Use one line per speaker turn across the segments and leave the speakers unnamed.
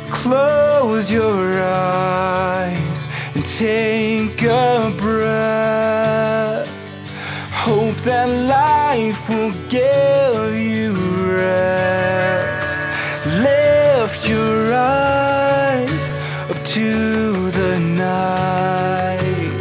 Close your eyes and take a breath. Hope that life will give you rest. Lift your eyes up to the night.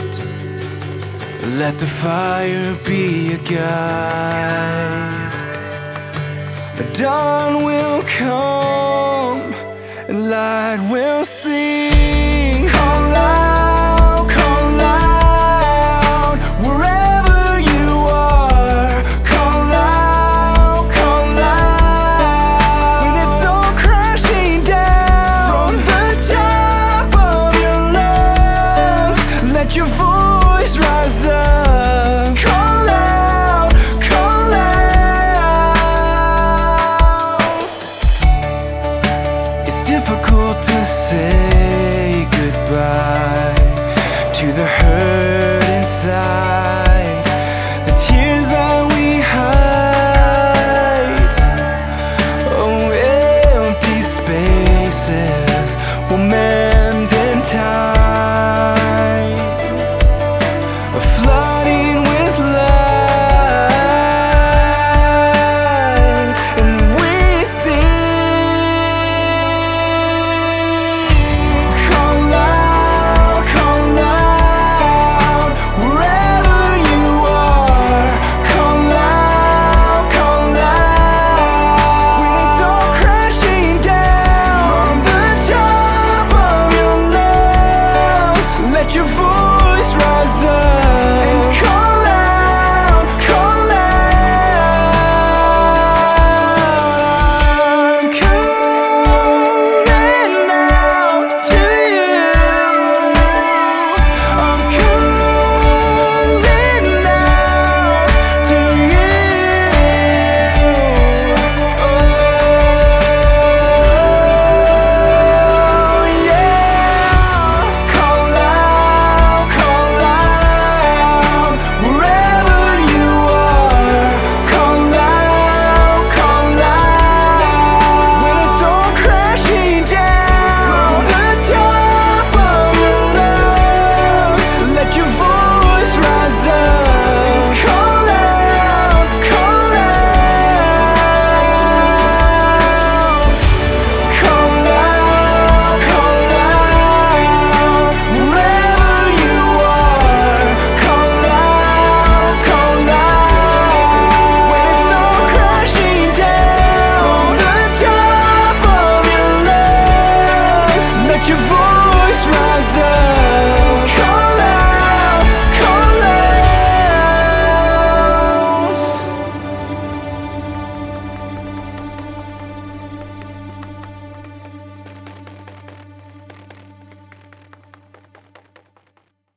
Let the fire be a guide. The dawn will come and light will sing. Call loud, wherever you are. Call loud, when it's all crashing down. From the top of your lungs, let your voice rise up. Call out, call out. It's difficult to say goodbye to the hurt